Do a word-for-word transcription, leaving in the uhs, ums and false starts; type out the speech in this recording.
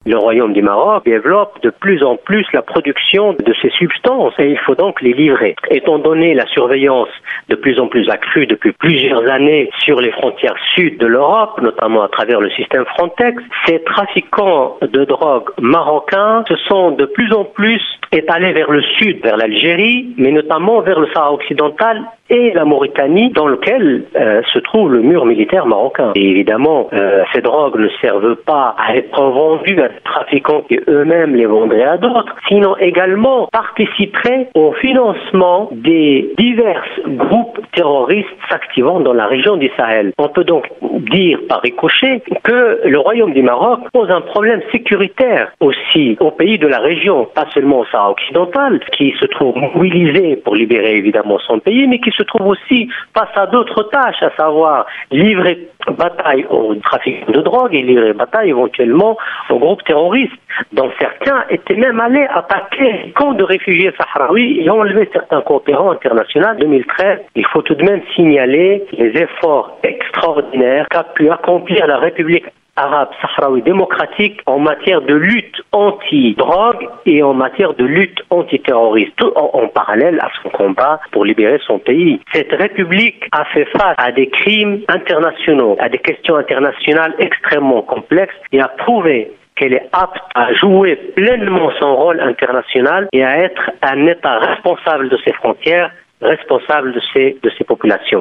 le Royaume du Maroc développe de plus en plus la production de ces substances et il faut donc les livrer. Étant donné la surveillance de plus en plus accrue depuis plusieurs années sur les frontières sud de l'Europe, notamment à travers le système Frontex, ces trafiquants de drogue marocains se sont de plus en plus étalés vers le sud, vers l'Algérie, mais notamment vers le Sahara occidental et la Mauritanie, dans lequel euh, se trouve le mur militaire marocain. Et évidemment, euh, ces drogues ne servent pas à être vendues à des trafiquants qui eux-mêmes les vendraient à d'autres, sinon également participeraient au financement des divers groupes terroristes s'activant dans la région du Sahel. On peut donc dire par ricochet que le Royaume du Maroc pose un problème sécuritaire aussi aux pays de la région, pas seulement au Sahara occidental, qui se trouve mobilisé pour libérer évidemment son pays, mais qui se trouve aussi face à d'autres tâches, à savoir livrer bataille au trafic de drogue et livrer bataille éventuellement aux groupes terroristes, dont certains étaient même allés attaquer les camps de réfugiés sahraouis et ont enlevé certains coopérants internationaux. En deux mille treize, il faut tout de même signaler les efforts extraordinaires qu'a pu accomplir la République arabe sahraoui démocratique en matière de lutte anti-drogue et en matière de lutte antiterroriste, tout en, en parallèle à son combat pour libérer son pays. Cette république a fait face à des crimes internationaux, à des questions internationales extrêmement complexes et a prouvé qu'elle est apte à jouer pleinement son rôle international et à être un État responsable de ses frontières, responsable de ses, de ses populations.